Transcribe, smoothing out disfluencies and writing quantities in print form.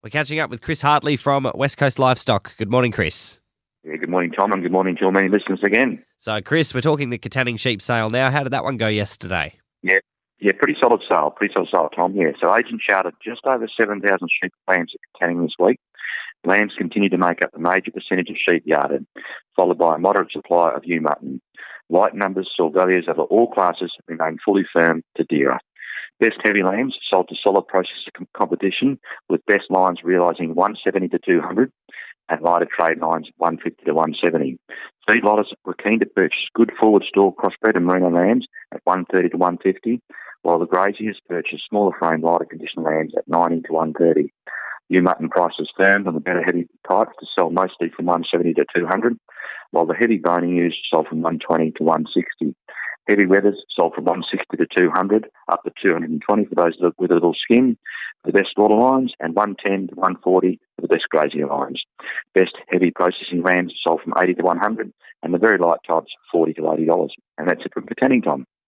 We're catching up with Chris Hartley from West Coast Livestock. Good morning, Chris. Yeah, good morning, Tom, and good morning to all many listeners again. So, Chris, we're talking the Katanning sheep sale now. How did that one go yesterday? Yeah, pretty solid sale, Tom. Yeah, so agents chartered just over 7,000 sheep lambs at Katanning this week. Lambs continue to make up the major percentage of sheep yarded, followed by a moderate supply of ewe mutton. Light numbers saw values over all classes remain fully firm to dearer. Best heavy lambs sold to solid processor competition, with best lines realising 170 to 200 and lighter trade lines 150 to 170. Feedlotters were keen to purchase good forward store crossbred and merino lambs at 130 to 150, while the graziers purchased smaller frame lighter condition lambs at 90 to 130. Ewe mutton prices firmed on the better heavy types to sell mostly from 170 to 200, while the heavy bony ewes sold from 120 to 160. Heavy wethers sold from 160 to 200, up to 220 for those with a little skin, for the best slaughter lines, and 110 to 140 for the best grazier lines. Best heavy processing lambs sold from 80 to 100, and the very light types $40 to $80. And that's it from Katanning, Tom.